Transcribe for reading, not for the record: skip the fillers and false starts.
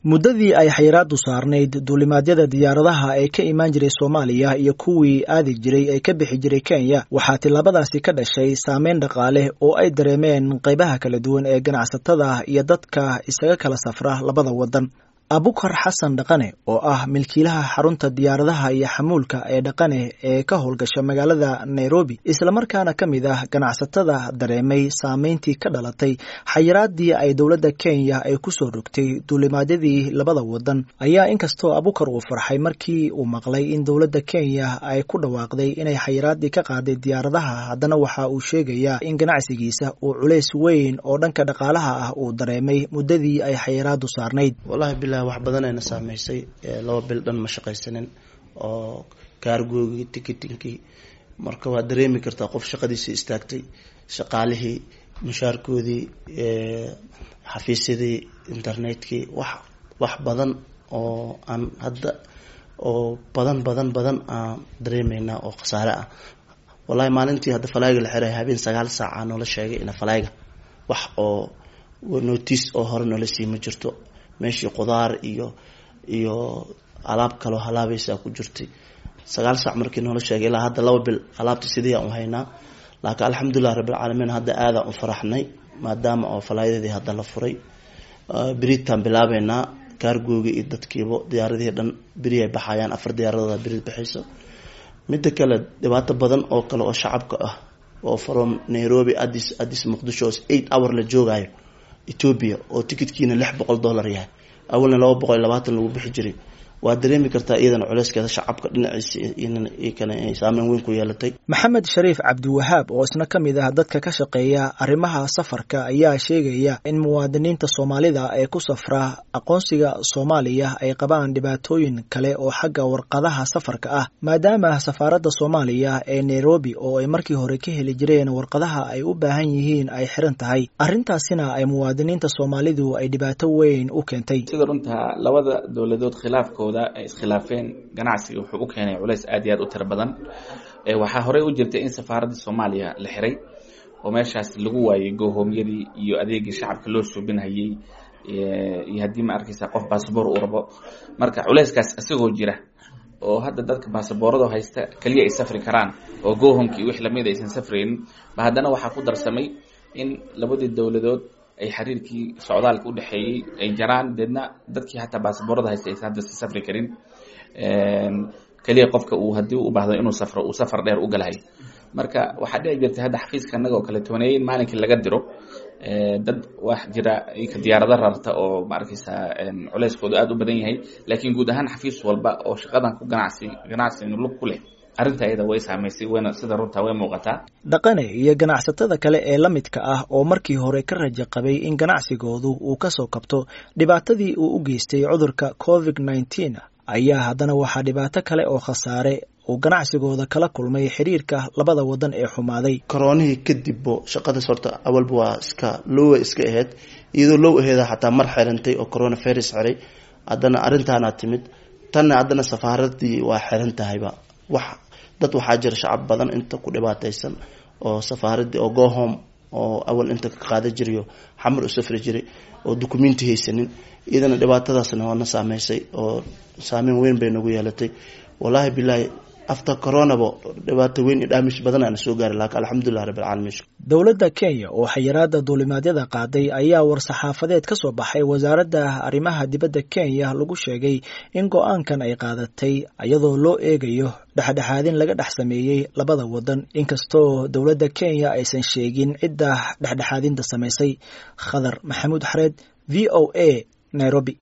muddadii ay xayiraadu saarnayd duulimaadyada diyaaradaha ee ka imaan jiray Soomaaliya iyo kuwii aadi jiray ee ka bixi jiray Kenya waxaa tilaabadaasi ka dhashay saameyn dhaqaale oo ay dareemeen qaybaha kala duwan ee ganacsatada iyo dadka isaga kala safra labada wadan. Abukar Xasan Dhaqane oo ah milkiilaha xarunta diyaaradaha iyo xamuulka ee Dhaqane ee ka howlgasha magaalada Nairobi isla markaana kamid ah ganacsatada dareemay saameyntii ka dhalatay xayiraadii ay dowladda Kenya ay ku soo rogtay duulimaadyadii labada wadan ayaa inkastoo Abukar uu farxay markii uu maqlay in dowladda Kenya ay ku dhawaaqday inay xayiraadii ka qaaday diyaaradaha haddana waxa uu sheegayaa in ganacsigiisa uu culays weyn oo dhanka dhaqaalaha ah uu dareemay muddadii ay xayiraadu saarnayd. wax badan ayna saameysay laba bil dhan ma shaqaysanin oo kaargoogii ticketingkii marka waa dareemi kartaa qof shaqadiisa istaagtay shaqaalihii mushaarkoodii xafiisyadii internetkii wax badan oo aan hadda oo badan aan dareemeynaa oo khasaare ah. wallahi maalintii hadda falayga la xiray habeen 9 saac aan la sheegay in falayga wax oo notice oo hore noola sii ma jirto meeshii qudaar iyo alaab kale oo halaabaysa ku jirtay 9 saac markii noola sheegay ilaa hadda 2 bil alaabta sidii aan u haynaa laakiin alxamdulillah rabbil caalamiin hadda aad aan u faraxnay maadaama oo falaayadii hadda la furay biritaan bilaabeena kaargooga iyo dadkiiba diyaaradii dhan biri ay baxayaan 4 diyaaradood biri bixayso mid kale dhibaato badan oo kale oo shacabka ah oo from Nairobi Addis Muqdisho 8 hour la joogayo Ethiopia oo tikidkiina $600 yahay awalna 220 lagu bixi jiray waa dareemi kartaa iyadana culeyskeeda shacabka dhinaciisa in saameyn weyn ku yeelatay. Maxamed Shariif Cabdiwahaab oo isna kamid ah dadka ka shaqeeya arrimaha safarka ayaa sheegaya in muwaadiniinta Soomaalida ee ku safra aqoonsiga Soomaaliya ay qabaan dhibaatooyin kale oo xagga warqadaha safarka ah maadaama safaaradda Soomaaliya ee Nairobi oo ay markii hore ka heli jireen warqadaha ay u baahan yihiin ay xiran tahay arrintaasina ay muwaadiniinta Soomaalidu ay dhibaato weyn u keentay. sida runta labada dawladood khilaafkooda ay iskhilaafeen ganacsiga wuxuu u keenay culays aad iyo aad u tir badan waxa hore u jirtay in safaaradda Soomaaliya la xiray oo meeshaas lagu waayay goohoomyadii iyo adeegii shacabka loo suubinayay iyo hadii ma arkaysa qof baasaboor u rabo marka culayskaas asagoo jira oo hadda dadka baasaboorada haysta kaliya ay safri karaan oo goohomkii wix lamid aysan safreen ba haddana waxa ku darsamay in labadii dawladood ay xiriirkii socdaalka u dhaxeeyay ay jaraan deedna dadkii hatta baasaboorada haysta ay hadda safri karin kaliya qofka uu hadii u baahdo inuu safro uu safar dheer u galahay marka waxa dhici jirtay hadda xafiiska anaga oo kala toonayeen maalinkii laga diro dad wax jira ka diyaarada rarta oo ma arkaysa culeyskoodu aad u badan yahay laakiin guud ahaan xafiis walba oo shaqadan ku ganacsi lug ku leh arrinta ayada way saameysay weena sida runta way muuqataa. Dhaqane iyo ganacsatada kale ee la midka ah oo markii hore ka rajo qabay in ganacsigoodu uu ka soo kabto dhibaatadii uu u geystay cudurka COVID-19 ayaa haddana waxaa dhibaato kale oo khasaare uu ganacsigooda kala kulmay xiriirka labada wadan ee xumaaday. Koronihii kadib shaqada sorta awalba waa iska ahayd iyadoo loo aheeda xataa mar xirantay oo coronavirus xiray haddana arrintaana timid tan haddana safaaradii waa xiran tahayba dad waxaa jira shacab badan inta ku dhibaataysan oo safaaradii oo go home oo awal inta ka qaada jiriyo xamar u safri jiray oo documenti haysanin idana dhibaatadaasna waa na saameysay oo saameyn weyn bay nagu yeelatay wallahi billahi after corona dhibaato weyn iyo damage badan aan soo gaaray laakiin alxamdulillah rabbil caalamiin. Dowladda Kenya oo xayiraada duulimaadyada qaaday ayaa war-saxaafadeed ka soo baxay wasaaradda arrimaha dibadda Kenya lagu sheegay in go'aankan ay qaadatay iyadoo loo eegayo dhexdhexaadin laga dhex sameeyay labada wadan inkastoo dowladda Kenya aysan sheegin cidda dhexdhexaadinta sameysay. Khadar Maxamuud Xareed VOA Nairobi.